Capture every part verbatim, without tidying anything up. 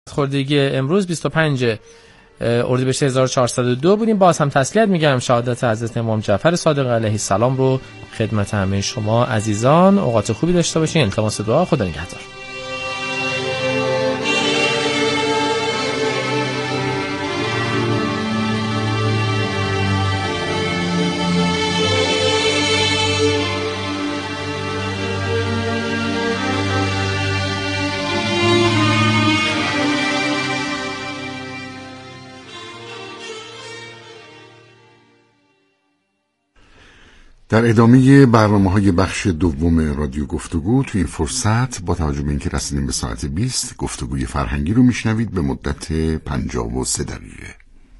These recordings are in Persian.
خردگی امروز بیست و پنج اردیبهشت هزار و چهارصد و دو بودیم. باز هم تسلیت میگم شهادت حضرت امام جعفر صادق علیه السلام رو خدمت همه شما عزیزان. اوقات خوبی داشته باشین. التماس دعا. خدا نگهدار. در ادامه برنامه‌های بخش دوم رادیو گفتگو تو این فرصت با توجه به اینکه رسیدیم به ساعت بیست گفتگوی فرهنگی رو میشنوید به مدت پنجاه و سه دقیقه.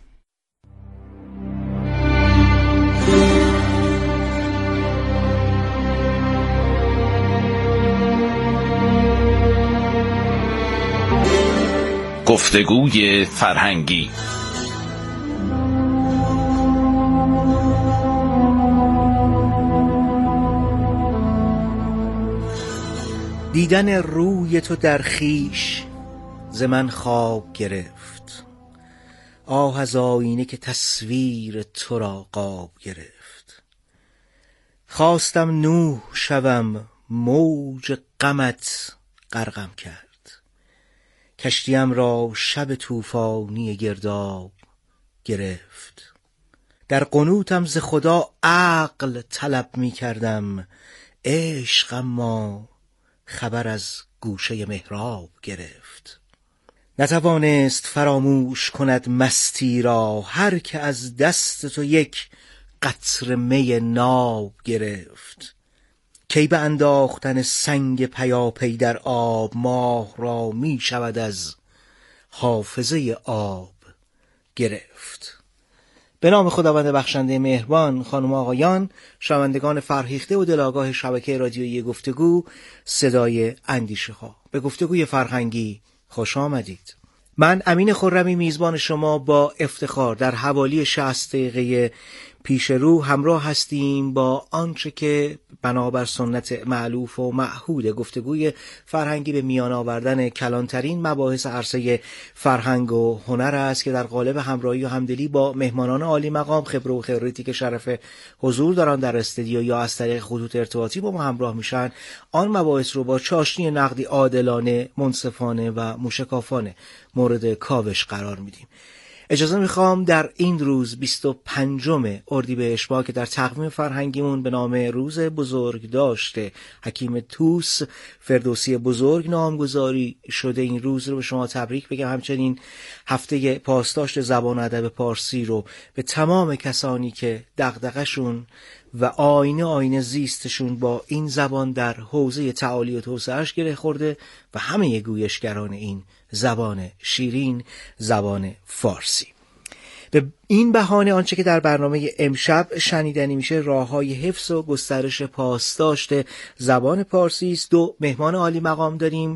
گفتگوی فرهنگی. دیدن روی تو در خویش ز من خواب گرفت، آه از آینه که تصویر تو را قاب گرفت. خواستم نوح شوم موج غمت غرقم کرد، کشتیم را شب طوفانی گرداب گرفت. در قنوتم ز خدا عقل طلب می کردم، عشق اما خبر از گوشه محراب گرفت. نتوانست فراموش کند مستی را، هر که از دست تو یک قطره می ناب گرفت. کی به انداختن سنگ پیاپی در آب، ماه را می شود از حافظه آب گرفت. به نام خداوند بخشنده مهربان. خانم آقایان، شنوندگان فرهیخته و دلآگاه شبکه رادیویی گفتگو صدای اندیشه ها، به گفتگوی فرهنگی خوش آمدید. من امین خرمی میزبان شما با افتخار در حوالی شصت دقیقه پیش رو همراه هستیم با آنچه که بنابر سنت مألوف و معهود گفتگوی فرهنگی به میان آوردن کلانترین مباحث عرصه فرهنگ و هنر است که در قالب همراهی و همدلی با مهمانان عالی مقام خبره و خبرتی که شرف حضور دارن در استودیو یا از طریق خطوط ارتباطی با ما همراه میشن، آن مباحث رو با چاشنی نقدی عادلانه، منصفانه و موشکافانه مورد کاوش قرار میدیم. اجازه میخوام در این روز بیست و پنجم اردیبهشت ماه که در تقویم فرهنگیمون به نام روز بزرگ داشته حکیم طوس فردوسی بزرگ نامگذاری شده، این روز رو به شما تبریک بگم. همچنین هفته پاسداشت زبان و ادب پارسی رو به تمام کسانی که دغدغه‌شون و آینه آینه زیستشون با این زبان در حوزه تعالی و توسعه‌اش گره خورده و همه گویشگران این زبان شیرین، زبان فارسی. به این بهانه آنچه که در برنامه امشب شنیدنی میشه راههای حفظ و گسترش پاسداشت زبان پارسی است. دو مهمان عالی مقام داریم،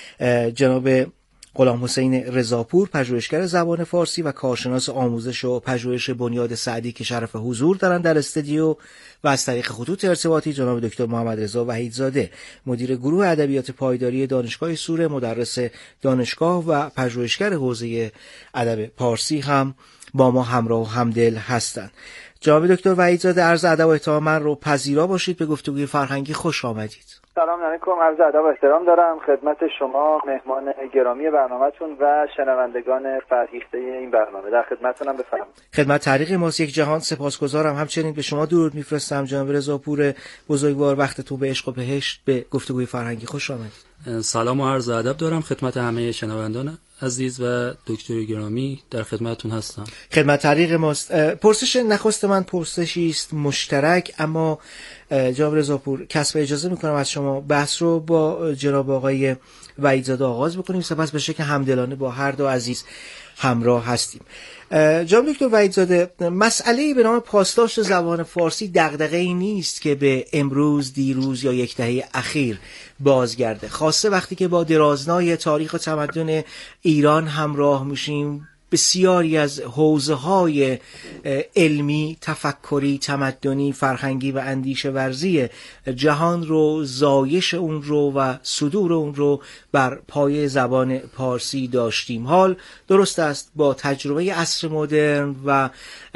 جناب غلام حسین رضاپور پژوهشگر زبان فارسی و کارشناس آموزش و پژوهش بنیاد سعدی که شرف حضور دارن در استودیو، و از طریق خطوط ارتباطی جناب دکتر محمد رضا وحیدزاده مدیر گروه ادبیات پایداری دانشگاه سوره، مدرس دانشگاه و پژوهشگر حوزه ادب پارسی هم با ما همراه و همدل هستند. جناب دکتر وحیدزاده، عرض ادب و احترام من رو پذیرا باشید. به گفتگوی فرهنگی خوش آمدید. سلام علیکم، عرض ادب و احترام دارم خدمت شما مهمان گرامی برنامه‌تون و شنوندگان فرهیخته این برنامه. در خدمتتونم، بفرمایید. خدمت طریق ماست یک جهان سپاسگزارم. همچنین به شما درود میفرستم جناب رضاپور بزرگوار، وقتتون به عشق و بهشت. به گفتگوی فرهنگی خوش آمدید. سلام و عرض ادب دارم خدمت همه شنوندان عزیز و دکتر گرامی، در خدمتتون هستم. خدمت طریق ماست. پرسش نخست من پرسشی است مشترک، اما جناب رضاپور کسب اجازه میکنم از شما بحث رو با جناب آقای وحیدزاده آغاز بکنیم، سپس به شکل همدلانه با هر دو عزیز همراه هستیم. جناب دکتر وحیدزاده، مسئله‌ای به نام پاسداشت زبان فارسی دغدغه‌ای نیست که به امروز، دیروز یا یک دهه اخیر بازگرده، خاصه وقتی که با درازنای تاریخ و تمدن ایران همراه میشیم. بسیاری از حوزه‌های علمی، تفکری، تمدنی، فرهنگی و اندیشه ورزی جهان رو، زایش اون رو و صدور اون رو بر پایه زبان پارسی داشتیم. حال درست است با تجربه عصر مدرن و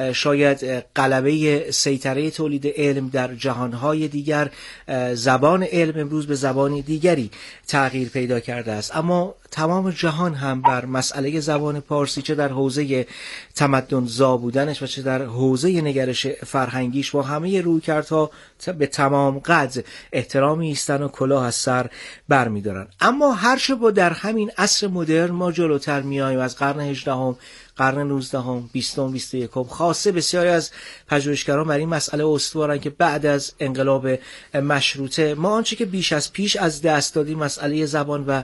شاید غلبه سیطره تولید علم در جهانهای دیگر، زبان علم امروز به زبان دیگری تغییر پیدا کرده است، اما تمام جهان هم بر مسئله زبان پارسی، چه در حوزه تمدن زا بودنش و چه در حوزه نگرش فرهنگیش، با همه رویکردها به تمام قد احترامی ایستن و کلاه از سر برمی‌دارن. اما هرچه با در همین عصر مدرن ما جلوتر میایم، از قرن هجدهم، قرن نوزدهم، بیستم، بیست و یکم، خاصه بسیاری از پژوهشگران بر این مسئله استوارن که بعد از انقلاب مشروطه ما آنچه که بیش از پیش از دست دادیم مسئله زبان و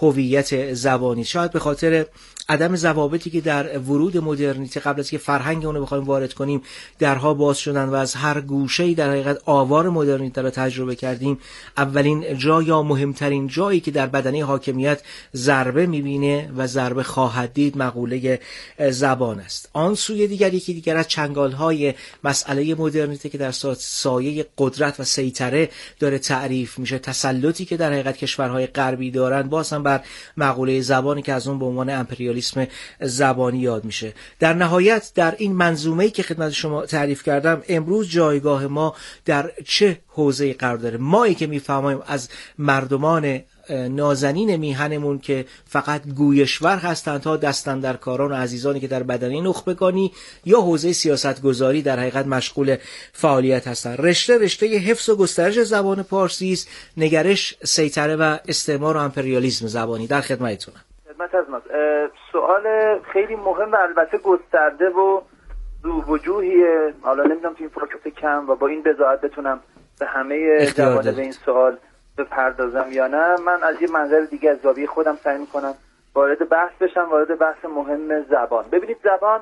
هویت زبانی، شاید به خاطر عدم ضوابطی که در ورود مدرنیته قبل از که فرهنگ اون رو بخوایم وارد کنیم درها باز شدن و از هر گوشه‌ای در حقیقت آوار مدرنیته رو تجربه کردیم، اولین جا یا مهمترین جایی که در بدنه حاکمیت ضربه می‌بینه و ضربه خواهد دید مقوله زبان است. آن سوی دیگر یکی دیگر از چنگال‌های مسئله مدرنیته که در سایه قدرت و سیطره داره تعریف میشه، تسلطی که در حقیقت کشورهای غربی دارن، باز هم بر مقوله زبانی که از اون به عنوان امپریالیسم زبانی یاد میشه. در نهایت در این منظومه‌ای که خدمت شما تعریف کردم، امروز جایگاه ما در چه حوزه‌ای قرار داره؟ مایی که میفهمیم از مردمان نازنین میهنمون که فقط گویشور هستند تا دستاندرکاران و عزیزانی که در بدنه نخبگانی یا حوزه سیاستگذاری در حقیقت مشغول فعالیت هستند. رشته رشته حفظ و گسترش زبان پارسی است، نگرش سیطره و استعمار و امپریالیسم زبانی. در خدمتتونم. خدمت از ماست. سوال خیلی مهم و البته گسترده و ذو وجوهیه. حالا نمیدونم تو این فرصت کم و با این بضاعت بتونم به همه جوانب این سوال بپردازم یا نه. من از یه منظر دیگه از زاویه خودم سعی میکنم وارد بحث بشم، وارد بحث مهم زبان. ببینید زبان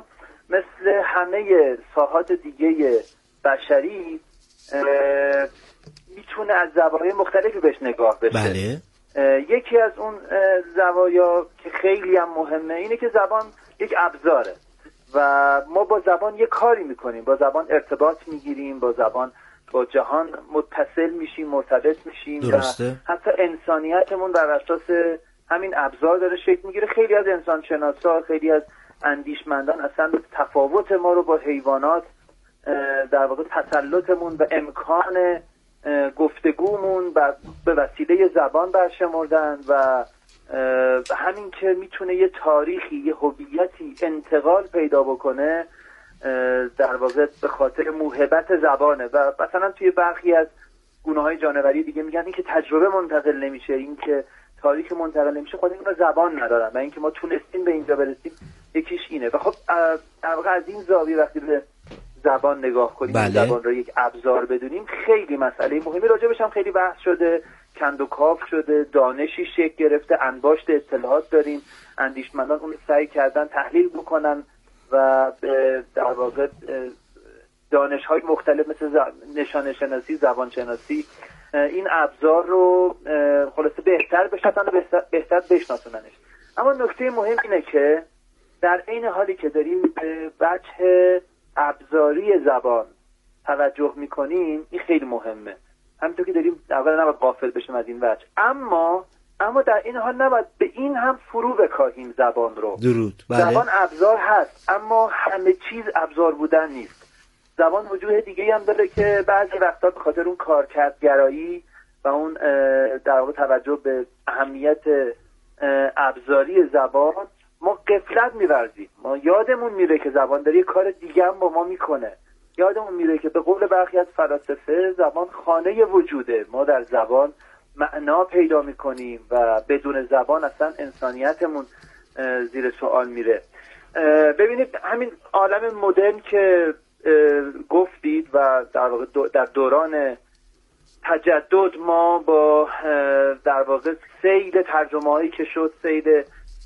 مثل همه ساحات دیگه بشری میتونه از زوایای مختلفی بهش نگاه بشه. بله. یکی از اون زوایا که خیلی هم مهمه اینه که زبان یک ابزاره و ما با زبان یک کاری میکنیم، با زبان ارتباط میگیریم، با زبان با جهان متصل میشیم، مرتبط میشیم. درسته. و حتی انسانیتمون بر اساس همین ابزار داره شکل میگیره. خیلی از انسانشناسا، خیلی از اندیشمندان اصلا تفاوت ما رو با حیوانات، در واقع تسلطمون و امکان گفتگومون به وسیله زبان برشمردن و همین که میتونه یه تاریخی، یه هویتی انتقال پیدا بکنه در واقع به خاطر موهبت زبانه. و مثلا توی برخی از گونه‌های جانوری دیگه میگن این که تجربه منتقل نمیشه، این که تاریخ منتقل نمیشه، خود این زبان ندارن و اینکه ما تونستیم به اینجا برسیم یکیش اینه. و خب در واقع از این زاویه وقتی به زبان نگاه کنیم، بله. زبان رو یک ابزار بدونیم، خیلی مسئله مهمی. راجبش هم خیلی بحث شده، کند و کاف شده، دانشی شکل گرفته، انباشت اطلاعات داریم، اندیشمندان اون سعی کردن تحلیل بکنن و در واقع دانش‌های مختلف مثل نشانه شناسی، زبان شناسی این ابزار رو خلاصه بهتر بشناسن و بهتر بشناسوننش. اما نکته مهم اینه که در عین حالی که داریم به وجه ابزاری زبان توجه میکنیم، این خیلی مهمه، همینطور که داریم اولا نباید غافل بشیم از این وجه، اما اما در این حال نباید به این هم فرو بکاهیم زبان رو. درود. بله. زبان ابزار هست اما همه چیز ابزار بودن نیست. زبان وجوه دیگه هم داره که بعضی وقتا به خاطر اون کارکردگرایی و اون در واقع توجه به اهمیت ابزاری زبان ما غفلت می‌ورزیم. ما یادمون میره که زبان داره یه کار دیگه هم با ما میکنه. یادمون میره که به قول برخی از فلاسفه زبان خانه وجوده. ما در زبان معنا پیدا میکنیم و بدون زبان اصلا انسانیتمون زیر سوال میره. ببینید همین عالم مدرن که گفتید و در واقع در دوران تجدد ما با در واقع سیل ترجمه‌هایی که شد، سیل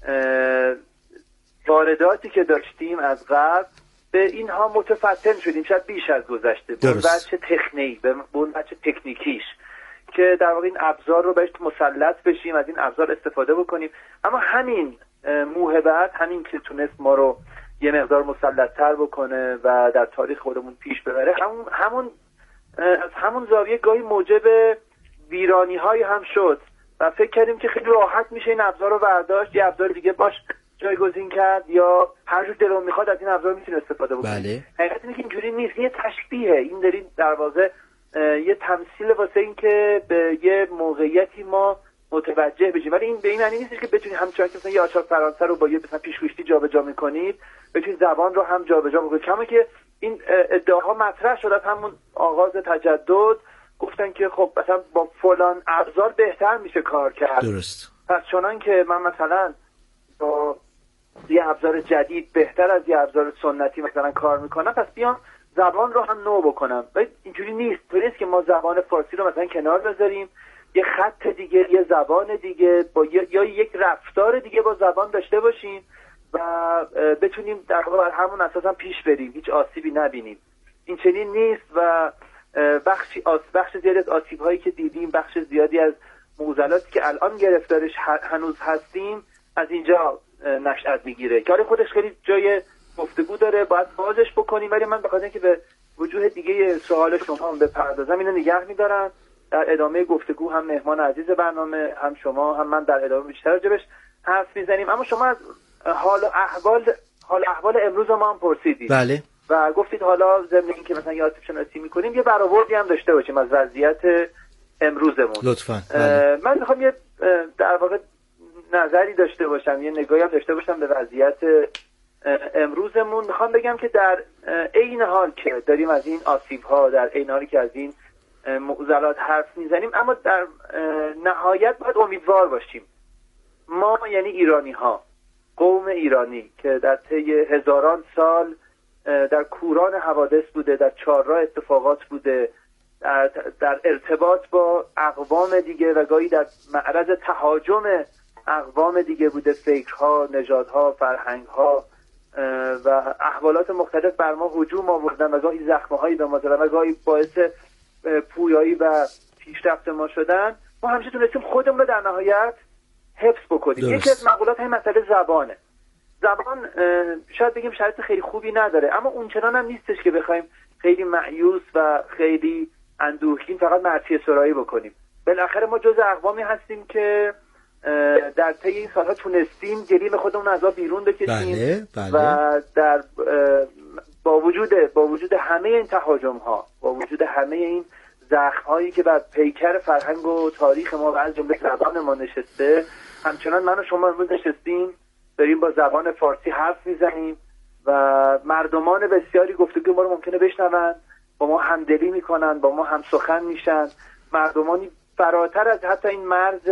وارداتی که داشتیم از غرب، به اینها متفتن شدیم، شاید بیش از گذشته، به اون بچه تکنیک، به اون بچه تکنیکیش که در واقع این ابزار رو بهش مسلط بشیم، از این ابزار استفاده بکنیم. اما همین موهبت، همین که تونست ما رو یه مقدار مسلط‌تر بکنه و در تاریخ خودمون پیش ببره، همون همون از همون زاویه گاهی موجب ویرانی‌های هم شد و فکر کردیم که خیلی راحت میشه این ابزار رو برداشت، یه ابزار دیگه باش جایگزین کرد یا هر جور دلمون میخواد از این ابزار میتونیم استفاده بکنیم. بله. حقیقت اینه که اینجوری نیست، یه تشبیهه. این داریم در واقع یه تمثیل واسه این که به یه موقعیتی ما متوجه بشیم، ولی این به این معنی نیست که بتونید همچنان که مثلا یه آچار فرانسه رو با یه مثلا پیشگوشتی جابجا میکنید بتونید زبان رو هم جابجا بکنید. کما که این ادعاها مطرح شد از همون آغاز تجدد، گفتن که خب مثلا با فلان ابزار بهتر میشه کار کرد. درست. پس چنان که من مثلا با یه ابزار جدید بهتر از یه ابزار سنتی مثلا کار میکنم، پس بیام زبان رو هم نو بکنم. ولی اینجوری نیست. طوری نیست که ما زبان فارسی رو مثلا کنار بذاریم، یه خط دیگه، یه زبان دیگه با یا یک رفتار دیگه با زبان داشته باشیم و بتونیم در واقع بر همون اساس هم پیش بریم، هیچ آسیبی نبینیم. این چنین نیست و بخشی آس بخش زیادی از آسیب هایی که دیدیم، بخش زیادی از معضلاتی که الان گرفتارش هنوز هستیم از اینجا نشأت میگیره. کار خودش خیلی جای گفتگو داره، باید بازش بکنیم، ولی من بخاطر اینکه به وجوه دیگه سوال شما هم بپردازم اینو نگه می‌دارم. در ادامه گفتگو هم مهمان عزیز برنامه، هم شما، هم من در ادامه بیشتر راجبش حرف میزنیم. اما شما از حال و احوال حال احوال امروز ما هم پرسیدید. بله. و گفتید حالا ضمن اینکه مثلا یه آسیب شناسی می‌کنیم یه برآوردی هم داشته باشیم از وضعیت امروزمون. لطفاً. بله. من می‌خوام یه در واقع نظری داشته باشم، یه نگاهی هم داشته باشم به وضعیت امروزمون. میخوام بگم که در عین حال که داریم از این آسیب‌ها، در عین حالی که از این معضلات حرف میزنیم، اما در نهایت باید امیدوار باشیم. ما یعنی ایرانی‌ها، قوم ایرانی که در طی هزاران سال در کوران حوادث بوده، در چهارراه اتفاقات بوده، در, در ارتباط با اقوام دیگه و گاهی در معرض تهاجم اقوام دیگه بوده، فکرها، نژادها، فرهنگها و احوالات مختلف بر ما هجوم آوردن و گاهی زخمهایی به ما زدن و گاهی باعث پویایی و پیشرفت ما شدن. ما همیشه تونستیم خودمون رو در نهایت حفظ بکنیم. یکی از مقولات های مسئله زبانه. زبان شاید بگیم شرایط خیلی خوبی نداره، اما اونچنان هم نیستش که بخوایم خیلی مایوس و خیلی اندوهگین فقط مرثیه سرایی بکنیم. بالاخره ما جز اقوامی هستیم که در طی این سالها تونستیم گلیم خودمون از آب بیرون بکشیم. بله، بله. و در با وجود با وجود همه این تهاجم ها، با وجود همه این زخم هایی که بر پیکر فرهنگ و تاریخ ما و از جمله زبان ما نشسته، همچنان من و شما امروز نشستیم داریم با زبان فارسی حرف میزنیم و مردمان بسیاری گفتگو ما رو ممکنه بشنون، با ما همدلی میکنن، با ما هم سخن میشن. مردمانی فراتر از حتی این مرز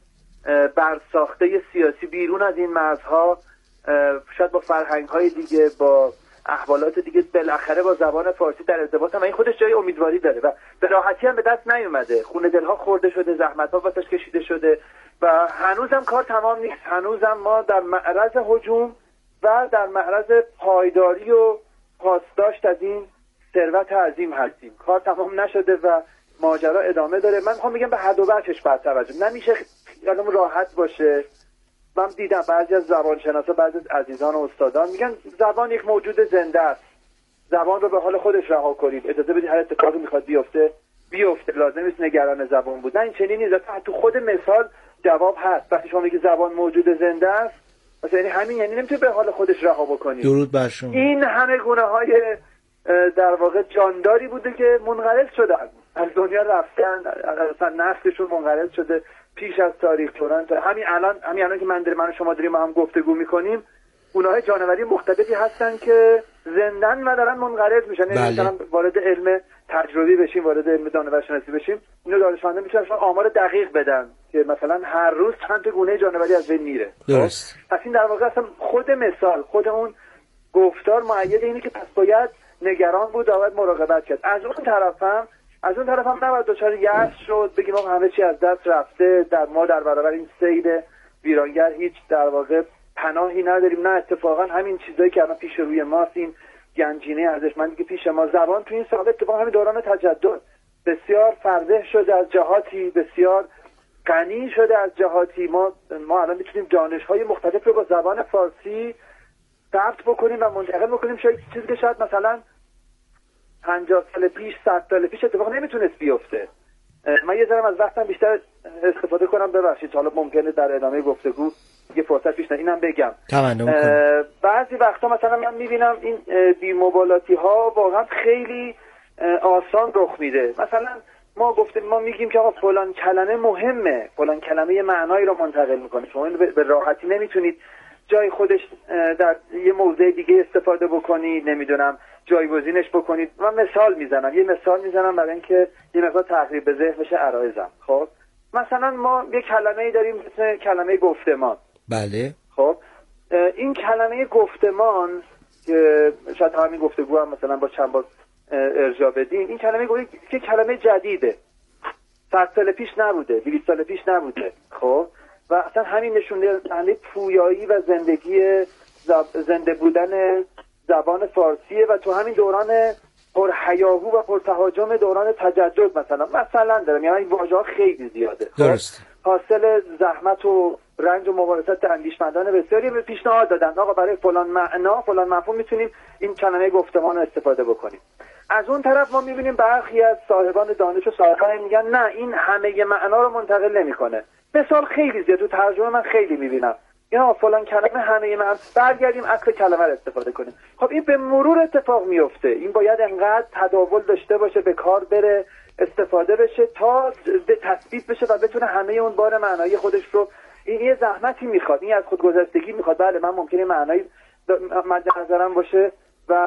برساخته سیاسی، بیرون از این مرزها، شاید با فرهنگ‌های دیگه، با احوالات دیگه، بالاخره با زبان فارسی در ارتباط هم. این خودش جای امیدواری داره و به راحتی هم به دست نیومده. خون دلها خورده شده، زحمت‌ها واسش کشیده شده و هنوزم کار تمام نیست. هنوزم ما در معرض هجوم و در معرض پایداری و پاسداشت از این ثروت عظیم هستیم. کار تمام نشده و ماجرا ادامه داره. من میخوام بگم به هر دو وجهش بر توجه نمیشه یادم راحت باشه. من دیدم بعضی از زبانشناسا، بعضی از عزیزان و استادان میگن زبان یک موجود زنده است، زبان رو به حال خودش رها کنید، اجازه بدید هر اتفاقی میخواد بیفته بیفته، لازم نیست نگران زبان بود. نه، این چنین نیست. تو خود مثال جواب هست. وقتی شما میگی زبان موجود زنده است، مثلا یعنی همین، یعنی نمیتونه به حال خودش رها بکنید. درود بر شما. این همه گونه های در واقع جانداری بوده که منقرض شدن، از دنیا رفتن، اصلا نسلشون منقرض شده پیش از تاریخ. چون همین الان همین الان که من در من و شما داریم هم گفتگو میکنیم، اونهای جانوری مختلفی هستن که زندن و دارن منقرض میشن. بله. مثلا وارد علم تجربی بشیم، وارد علم دانشناسی بشیم، اینو دانشمندا میتونن آمار دقیق بدن که مثلا هر روز چند تا گونه جانوری از بین میره. درست. پس این در واقع اصلا خود مثال، خود اون گفتار مؤید اینه که پس باید نگران بود و باید مراقبت کرد. از اون طرف هم از اون طرف هم نباید دچار یأس شد، بگیم آقا همه چی از دست رفته، در ما در برابر این سیل ویرانگر هیچ در واقع پناهی نداریم. نه، اتفاقا همین چیزایی که الان پیش روی ماست، این گنجینه ارزشمندی که پیش ما، زبان تو این سال اتفاقا همین دوران تجدد بسیار فربه شده از جهاتی، بسیار غنی شده از جهاتی. ما ما الان میتونیم دانش‌های مختلف رو با زبان فارسی ثبت بکنیم و منتقل بکنیم. شاید چیزی که شاید مثلا پنجاه سال پیش، صد سال پیش اتفاق نمیتونست بیفته. من یه ذره از وقتم بیشتر استفاده کنم، ببخشید حالا ممکنه در ادامه گفتگو یه فرصت پیش نیاد اینم بگم. بعضی وقتا مثلا من میبینم این بی‌مبالاتی ها واقعا خیلی آسان رخ میده. مثلا ما گفتیم ما میگیم که آقا فلان کلمه مهمه، فلان کلمه یه معنایی رو منتقل میکنه، شما اینو به راحتی نمیتونید جای خودش در یه موضع دیگه استفاده بکنید، نمیدونم جایگزینش بکنید. من مثال میزنم، یه مثال میزنم برای اینکه یه مقدار تقریب به ذهن بشه عرایزم. خب مثلا ما یه کلمه‌ای داریم مثل کلمه گفتمان. بله. خب این کلمه گفتمان که شاید همین گفتگو هم مثلا با چند بار ارجاع بدیم، این کلمه گویی که کلمه جدیده، صد سال پیش نبوده، دویست سال پیش نبوده. خب و اصلا همین نشون دهنده پویایی و زندگی زب... زنده بودن زبان فارسیه و تو همین دوران پرهیاهو و پرتهاجم دوران تجدد مثلا مثلا دارم، یعنی واژه‌ها خیلی زیاده. درست. حاصل زحمت و رنج و مبارزات اندیشمندان بسیاری به پیشنهاد دادن آقا برای فلان معنا فلان مفهوم میتونیم این کلمه گفتمان رو استفاده بکنیم. از اون طرف ما میبینیم برخی از صاحبان دانش و صاحبان میگن نه این همه معنا رو منتقل نمیکنه. مثال خیلی زیاد تو ترجمه من خیلی میبینم، یا فلان کلمه همه معنا، برگردیم اصل کلمه رو استفاده کنیم. خب این به مرور اتفاق میفته، این باید انقدر تداول داشته باشه، به کار بره، استفاده بشه تا تثبیت بشه و بتونه همه اون بار معنایی خودش رو. این یه زحمتی میخواد، این از خودگذشتگی میخواد. بله من ممکنه معنایی مد نظرم باشه و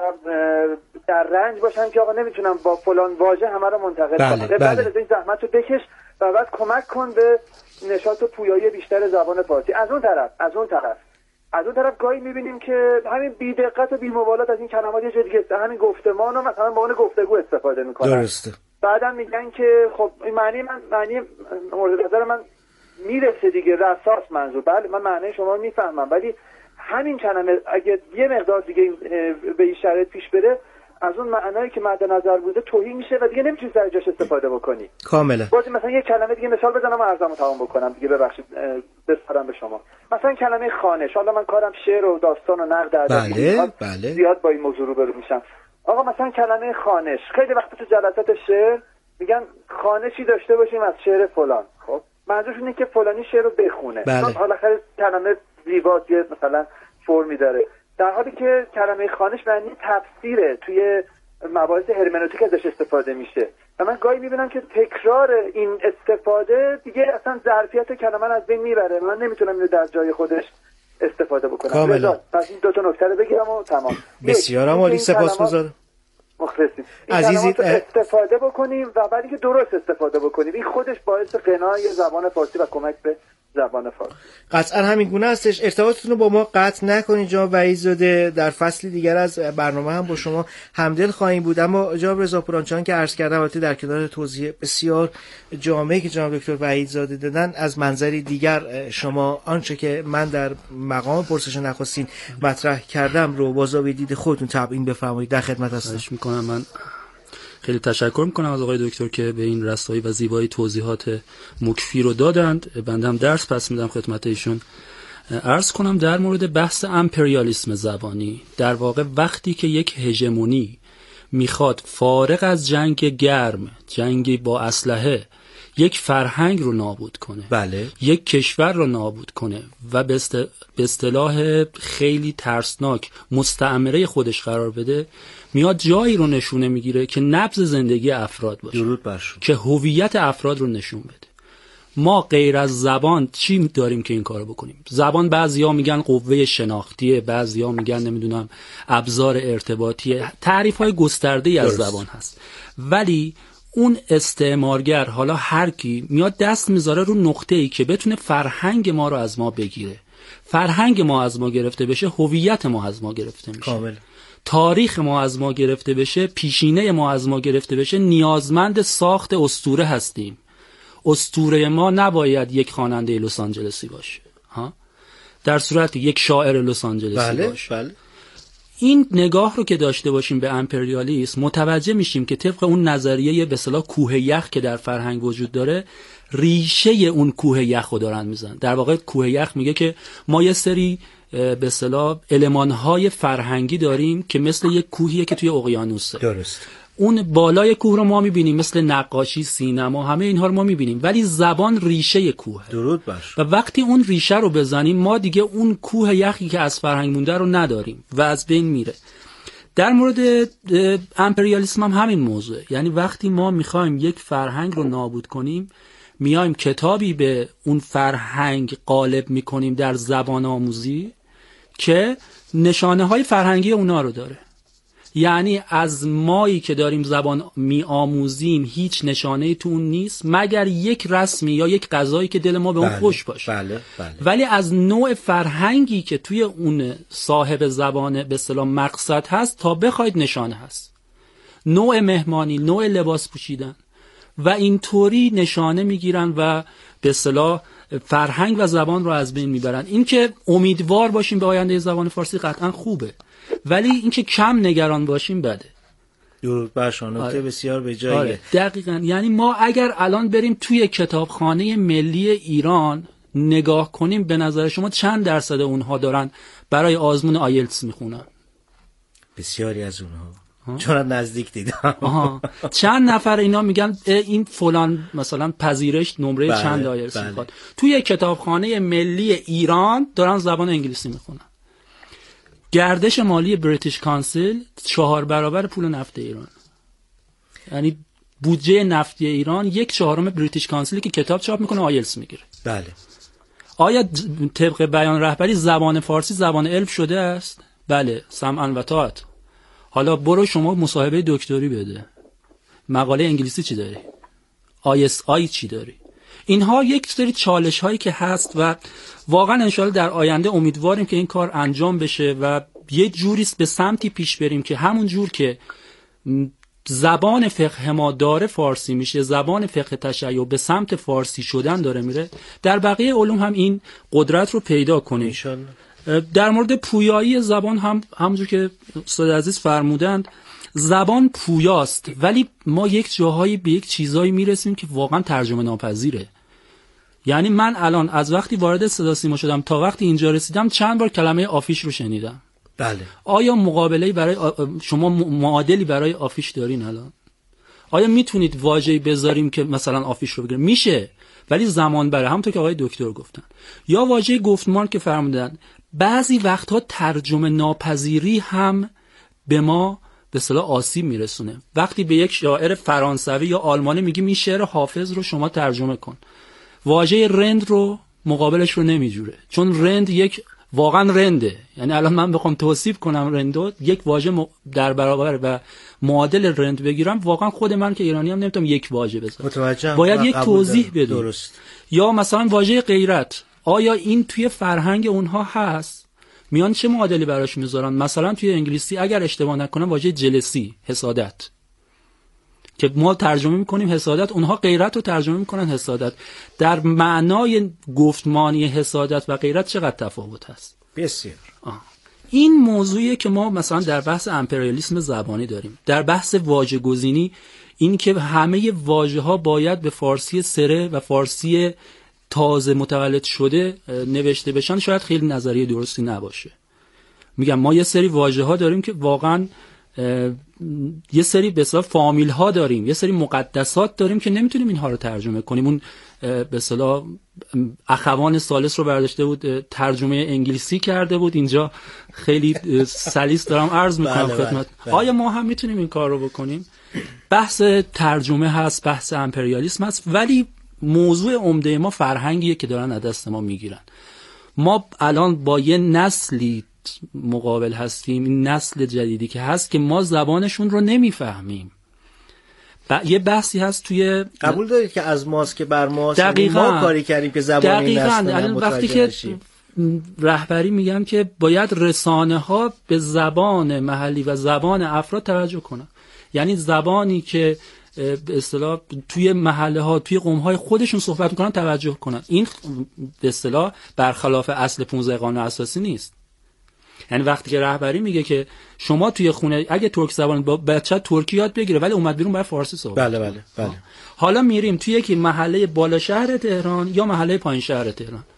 در رنج باشم که آقا نمیتونم با فلان واژه همه رو منتقل کنم. بله بعد از این زحمت رو بکش و بعد کمک کن به نشاط و پویایی بیشتر زبان فارسی. از اون طرف از اون طرف از اون طرف گاهی میبینیم که همین بی‌دقت و بی‌مبالات از این کلمات یه جای دیگه همین گفتمان رو مثلا به عنوان گفتگو استفاده میکنن. درسته. بعدم میگن که خب این معنی من معنی مورد نظر من میرسه دیگه، رساس منظور. بله من معنی شما رو میفهمم، ولی همین کلمه اگه یه مقدار دیگه به این شرایط پیش بره از اون معنایی که مد نظر بوده توهین میشه و دیگه نمیتونی سر جاش استفاده بکنی. کاملا. باز مثلا یه کلمه دیگه مثال بزنم و عرضمو تمام بکنم دیگه، ببخشید بسپارم به شما. مثلا کلمه خوانش، حالا من کارم شعر و داستان و نقد ادبی، بله بله زیاد با این موضوع روبرو میشم. آقا مثلا کلمه خوانش خیلی وقت تو جلسات شعر میگن خوانشی داشته باشیم از شعر فلان. خب منظورش اینه که فلانی شعر رو بخونه. بله. حالا خیلی کلمه زیباست مثلا فرمی داره، در حالی که کلمه خوانش معنی تفسیره، توی مباحث هرمنوتیک ازش استفاده میشه و من گاهی میبینم که تکرار این استفاده دیگه اصلا ظرفیت کلمه از بین میبره، من نمیتونم اینو در جای خودش استفاده بکنم. کاملا. پس این دو تا نکته رو بگیرم و تمام. بسیارم عالی، سپاسگزارم. مخلصیم. عزیزی استفاده بکنیم و بعد اینکه درست استفاده بکنیم، این خودش باعث غنای زبان فارسی و کمک به زبان فارسی. قطعا همین گونه هستش. ارتباطتون رو با ما قطع نکنید جناب وحیدزاده، در فصلی دیگر از برنامه هم با شما همدل خواهیم بود. اما جناب رضاپورانچان که عرض کردم البته در کنار توضیح بسیار جامعی که جناب دکتر وحیدزاده دادن، از منظری دیگر شما آنچه که من در مقام پرسش نخستین مطرح کردم رو با زاویه دید خودتون تبیین بفرمایید. در خدمت هستم. خواهش میکنم. من خیلی تشکر میکنم از آقای دکتر که به این رسایی و زیبایی توضیحات مکفی رو دادند. بنده هم درس پس میدم خدمت ایشون. عرض کنم در مورد بحث امپریالیسم زبانی، در واقع وقتی که یک هژمونی میخواد فارغ از جنگ گرم، جنگی با اسلحه، یک فرهنگ رو نابود کنه، بله. یک کشور رو نابود کنه و به اصطلاح خیلی ترسناک مستعمره خودش قرار بده، میاد جایی رو نشونه میگیره که نبض زندگی افراد باشه، درود بر شما، که هویت افراد رو نشون بده. ما غیر از زبان چی داریم که این کارو بکنیم؟ زبان بعضیا میگن قوه شناختیه، بعضیا میگن نمیدونم ابزار ارتباطیه، تعریف‌های گسترده‌ای از زبان هست. ولی اون استعمارگر، حالا هر کی، میاد دست میذاره رو نقطه‌ای که بتونه فرهنگ ما رو از ما بگیره. فرهنگ ما از ما گرفته بشه، هویت ما از ما گرفته میشه. کامل. تاریخ ما از ما گرفته بشه، پیشینه ما از ما گرفته بشه، نیازمند ساخت اسطوره هستیم. اسطوره ما نباید یک خواننده لس آنجلسی باشه، ها، در صورتی یک شاعر لس آنجلسی بله، باشه. بله. این نگاه رو که داشته باشیم به امپریالیسم، متوجه میشیم که طبق اون نظریه به اصطلاح کوه یخ که در فرهنگ وجود داره، ریشه اون کوه یخ رو دارن میزنن. در واقع کوه یخ میگه که ما یه سری به اصطلاح المان‌های فرهنگی داریم که مثل یک کوهیه که توی اقیانوسه. درست. اون بالای کوه رو ما می‌بینیم، مثل نقاشی، سینما، همه اینها رو ما می‌بینیم، ولی زبان ریشه کوه. درود برش. و وقتی اون ریشه رو بزنیم ما دیگه اون کوه یخی که از فرهنگ مونده رو نداریم و از بین میره. در مورد امپریالیسم هم همین موضوعه. یعنی وقتی ما می‌خوایم یک فرهنگ رو نابود کنیم، میایم کتابی به اون فرهنگ غالب می‌کنیم در زبان آموزی که نشانه‌های فرهنگی اونا رو داره. یعنی از مایی که داریم زبان می آموزیم هیچ نشانه‌ای تو اون نیست مگر یک رسمی یا یک غذایی که دل ما به اون بله، خوش باشه. بله، بله. ولی از نوع فرهنگی که توی اون صاحب زبان به اصطلاح مقصد هست تا بخواید نشانه هست، نوع مهمانی، نوع لباس پوشیدن و اینطوری نشانه میگیرن و به اصطلاح فرهنگ و زبان رو از بین میبرن. این که امیدوار باشیم به آینده زبان فارسی قطعا خوبه، ولی اینکه کم نگران باشیم بده. درود بر شما، نکته آره. بسیار به جاییه. آره. دقیقاً. یعنی ما اگر الان بریم توی کتابخانه ملی ایران نگاه کنیم، به نظر شما چند درصد اونها دارن برای آزمون آیلتس میخونن؟ بسیاری از اونها، چون نزدیک دیدم. آها. چند نفر اینا میگن این فلان مثلا پذیرش نمره بله، چند آیلتس بله. میخواد. توی کتابخانه ملی ایران دارن زبان انگلیسی میخونن. گردش مالی بریتیش کانسل چهار برابر پول نفت ایران. یعنی بودجه نفتی ایران یک چهارم بریتیش کانسلی که کتاب چاپ میکنه آیلتس میگیره. بله. آیا طبق بیان رهبری زبان فارسی زبان علم شده است؟ بله، سمعا و طاعت. حالا برو شما مصاحبه دکتری بده، مقاله انگلیسی چی داری؟ آی اس آی چی داری؟ اینها یک سری چالش هایی که هست و واقعا انشالله در آینده امیدواریم که این کار انجام بشه و یه جوری به سمتی پیش بریم که همون جور که زبان فقه ما داره فارسی میشه، زبان فقه تشیع به سمت فارسی شدن داره میره، در بقیه علوم هم این قدرت رو پیدا کنیم. در مورد پویایی زبان هم همونجور که استاد عزیز فرمودند، زبان پویاست، ولی ما یک جاهایی به یک چیزایی میرسیم که واقعا ترجمه ناپذیره. یعنی من الان از وقتی وارد صدا سیما شدم تا وقتی اینجا رسیدم چند بار کلمه آفیش رو شنیدم. بله. آیا مقابله‌ای برای آ... شما معادلی برای آفیش دارین الان؟ آیا میتونید واژه‌ای بذاریم که مثلا آفیش رو بگیره؟ میشه، ولی زمان بره، همونطور که آقای دکتر گفتن. یا واژه گفتمان که فرمودن، بعضی وقتها ترجمه ناپذیری هم به ما به اصطلاح آسیب میرسونه. وقتی به یک شاعر فرانسوی یا آلمانی میگیم این شعر حافظ رو شما ترجمه کن، واژه رند رو مقابلش رو نمیجوره، چون رند یک واقعا رنده. یعنی الان من بخوام توصیف کنم رندو، یک واژه در برابر و معادل رند بگیرم، واقعا خود من که ایرانی هم نمیتونم یک واژه بذارم، باید یک توضیح بدم. درست. یا مثلا واژه غیرت، آیا این توی فرهنگ اونها هست؟ میان چه معادلی براش میذارن؟ مثلا توی انگلیسی اگر اشتباه نکنم واژه جلسی، حسادت، که ما ترجمه میکنیم حسادت، اونها غیرت رو ترجمه میکنن حسادت. در معنای گفتمانی حسادت و غیرت چقدر تفاوت هست؟ بسیار. آه. این موضوعیه که ما مثلا در بحث امپریالیسم زبانی داریم. در بحث واژه گزینی، این که همه واژه ها باید به فارسی سره و فارسی تازه متولد شده نوشته بشن، شاید خیلی نظریه درستی نباشه. میگم ما یه سری واژه ها داریم که واقعا یه سری به اصطلاح فامیل ها داریم، یه سری مقدسات داریم که نمیتونیم اینها رو ترجمه کنیم. اون به اصطلاح اخوان ثالث رو برداشته بود ترجمه انگلیسی کرده بود، اینجا خیلی سلیس دارم عرض میکنم خدمت. آیا ما هم میتونیم این کار رو بکنیم؟ بحث ترجمه هست، بحث امپریالیسم هست، ولی موضوع عمده ما فرهنگیه که دارن از دست ما میگیرن. ما الان با یه نسلی مقابل هستیم، این نسل جدیدی که هست که ما زبانشون رو نمیفهمیم. ب... یه بحثی هست توی قبول دارید که از ماست که بر ماست، دقیقاً ما کاری کردیم که زبان این نسل الان وقتی که رهبری میگم که باید رسانه ها به زبان محلی و زبان افراد توجه کنن، یعنی زبانی که به اصطلاح توی محله ها توی قوم های خودشون صحبت میکنن توجه کنن. این به اصطلاح برخلاف اصل پانزده قانون اساسی نیست. یعنی وقتی که رهبری میگه که شما توی خونه اگه ترک زبان با بچه ترکی یاد بگیره ولی اومد بیرون باید فارسی صحبت. بله بله بله. حالا میریم توی یکی محله بالا شهر تهران یا محله پایین شهر تهران،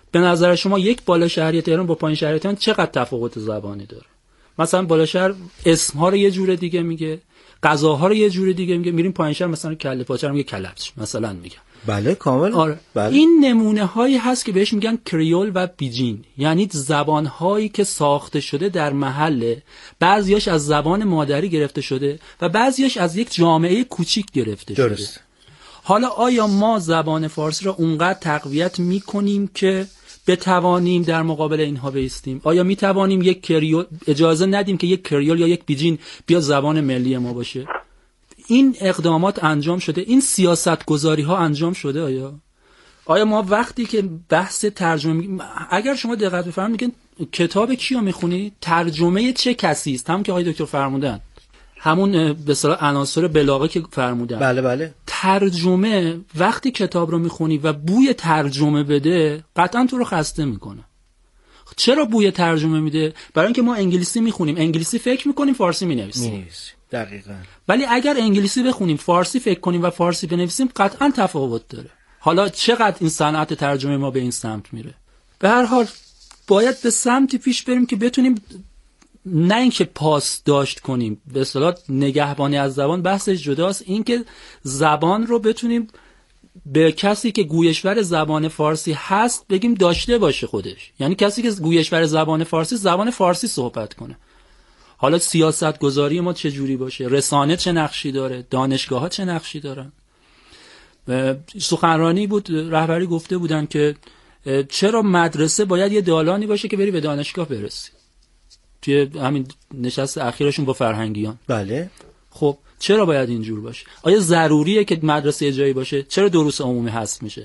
به نظر شما یک بالا شهری تهران با پایین شهری تهران چقدر تفاوت زبانی داره؟ مثلا بالا شهر اسم‌ها رو یه جور دیگه میگه، غذاها رو یه جور دیگه میگه، میریم پایین شهر مثلا کله پاچه رو میگه کلبش مثلا میگه. بله کامل. آره. بله. این نمونه هایی هست که بهش میگن کریول و بیجین، یعنی زبان هایی که ساخته شده در محله، بعضیاش از زبان مادری گرفته شده و بعضیاش از یک جامعه کوچیک گرفته شده. درست. حالا آیا ما زبان فارسی را اونقدر تقویت میکنیم که بتوانیم در مقابل اینها بایستیم؟ آیا میتوانیم یک کریول اجازه ندیم که یک کریول یا یک بیجین بیا زبان ملی ما باشه؟ این اقدامات انجام شده، این سیاست گذاری ها انجام شده. آیا آیا ما وقتی که بحث ترجمه میگیم، اگر شما دقت بفرمایید میگن کتاب کیو میخونی، ترجمه چه کسی است، هم که آقای دکتر فرمودن، همون به اصطلاح عناصر بلاغه که فرمودن. بله بله. ترجمه وقتی کتاب رو میخونی و بوی ترجمه بده، قطعا تو رو خسته میکنه. چرا بوی ترجمه میده؟ برای اینکه ما انگلیسی میخونیم، انگلیسی فکر میکنیم، فارسی مینویسیم. مینویسیم. دقیقاً. ولی اگر انگلیسی بخونیم، فارسی فکر کنیم و فارسی بنویسیم، قطعا تفاوت داره. حالا چقدر این صنعت ترجمه ما به این سمت میره؟ به هر حال باید به سمتی پیش بریم که بتونیم نه اینکه پاس داشت کنیم، به اصطلاح نگهبانی از زبان بحثش جداست، اینکه زبان رو بتونیم به کسی که گویشور زبان فارسی هست بگیم داشته باشه خودش، یعنی کسی که گویشور زبان فارسی زبان فارسی صحبت کنه. حالا سیاست گذاری ما چه جوری باشه، رسانه چه نقشی داره، دانشگاه ها چه نقشی دارن. سخنرانی بود، رهبری گفته بودن که چرا مدرسه باید یه دالانی باشه که بری به دانشگاه برسی، توی همین نشست اخیرشون با فرهنگیان. بله. خب چرا باید اینجور باشه؟ آیا ضروریه که مدرسه جایی باشه؟ چرا دروس عمومی حذف میشه؟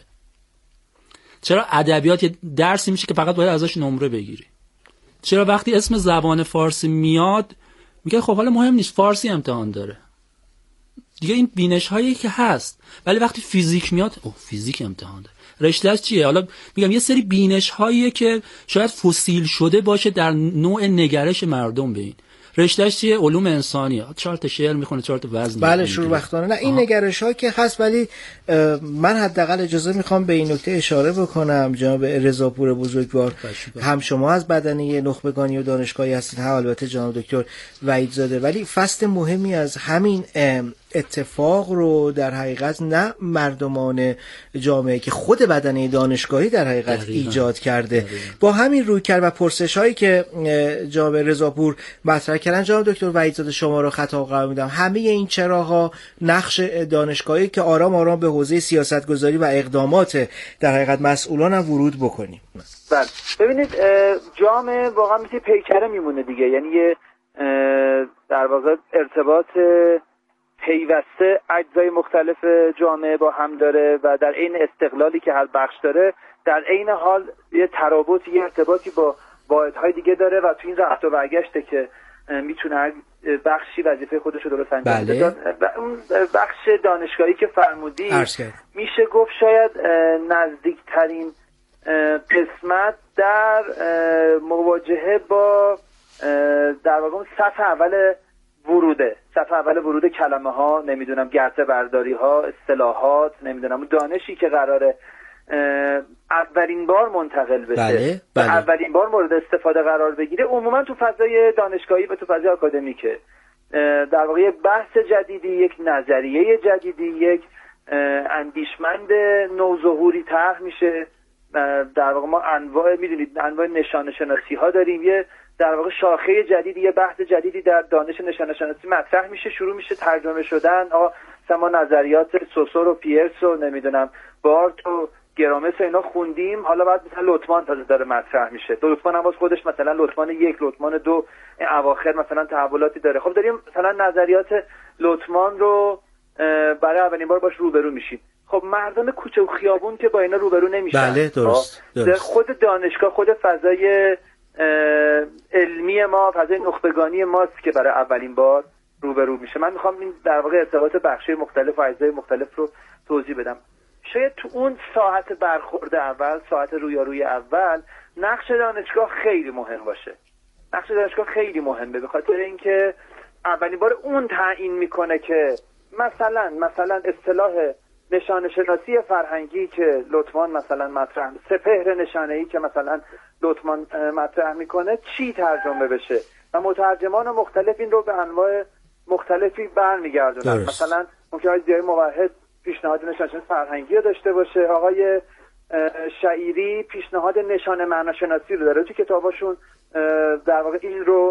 چرا ادبیات یه درسی میشه که فقط باید ازش نمره بگیری؟ چرا وقتی اسم زبان فارسی میاد میگه خب حالا مهم نیست، فارسی امتحان داره دیگه؟ این بینش هایی که هست. ولی وقتی فیزیک میاد، اوه فیزیک امتحان داره، رشتهش چیه؟ حالا میگم یه سری بینش هایی که شاید فسیل شده باشه در نوع نگرش مردم به این. رشتهش چیه؟ علوم انسانی، چهار تا شعر میخونه، چهار تا وزن. بله شوربختانه. نه این نگرش ها که هست، ولی من حداقل اجازه میخوام به این نکته اشاره بکنم جناب رضاپور بزرگوار، هم شما از بدنه نخبگانی و دانشگاهی هستید، هم البته جناب دکتر وحیدزاده، ولی فصل مهمی از همین اتفاق رو در حقیقت نه مردمان جامعه که خود بدنه دانشگاهی در حقیقت دقیقا. ایجاد کرده. دقیقا. با همین رویکرد و پرسش هایی که جناب رضاپور مطرح کردن، جناب دکتر وحیدزاده شما رو خطاب قرار میدم. همه این چراها نقش دانشگاهی که آرام آرام به حوزه سیاستگذاری و اقدامات در حقیقت مسئولان هم ورود بکنیم. بله ببینید، جامعه واقعا مثل پیکره میمونه دیگه، یعنی یه در واقع ارتباط پیوسته اجزای مختلف جامعه با هم داره و در عین استقلالی که هر بخش داره، در عین حال یه ترابطی، یه ارتباطی با واحدهای دیگه داره و تو این رفت و برگشته که میتونه هر بخشی وظیفه خودش رو درست انجام بده. اون بخش دانشگاهی که فرمودی میشه گفت شاید نزدیکترین قسمت در مواجهه با در واقع صف اول وروده صف اول ورود کلمه ها، نمیدونم گرته برداری ها، اصطلاحات، نمیدونم دانشی که قراره اولین بار منتقل بشه، بله، بله. اولین بار مورد استفاده قرار بگیره، عموما تو فضای دانشگاهی و تو فضای آکادمیکه. در واقع یک بحث جدیدی، یک نظریه جدیدی، یک اندیشمند نوظهوری طرح میشه. در واقع ما انواع، میدونید انواع نشانه شناسی ها داریم، یه در واقع شاخه جدیدی، یه بحث جدیدی در دانش نشانه شناسی مطرح میشه، شروع میشه ترجمه شدن. آقا ما نظریات سوسور و پیرس و نمیدونم بارت و گرامس و اینا خوندیم، حالا بعد مثلا لوتمان تازه داره مطرح میشه. لوتمان هم باز خودش مثلا لوتمان یک، لوتمان دو، این اواخر مثلا تحولاتی داره. خب داریم مثلا نظریات لوتمان رو برای اولین بار باش روبرو میشیم. خب مردم کوچه و خیابون که با اینا روبرو نمیشن. بله درست, درست. خود دانشگاه، خود فضای علمی ما، فضای نخبگانی ماست که برای اولین بار روبرو میشه. من میخوام این در واقع ارتباط بخش‌های مختلف و اجزای مختلف رو توضیح بدم. شاید تو اون ساعت برخورد اول، ساعت رویاروی اول، نقش دانشگاه خیلی مهم باشه. نقش دانشگاه خیلی مهمه به خاطر اینکه اولین بار اون تعیین میکنه که مثلا مثلا اصطلاح نشانه شناسی فرهنگی که لطمان مثلا مطرح، سپهر نشانه‌ای که مثلا لطمان مطرح میکنه چی ترجمه بشه و مترجمان مختلف این رو به انواع مختلفی برمیگردونن. مثلا ممکن آقای ضیای موحد پیشنهاد نشانه شناسی فرهنگی رو داشته باشه، آقای شعیری پیشنهاد نشانه معناشناسی رو داره، تو کتاباشون در واقع این رو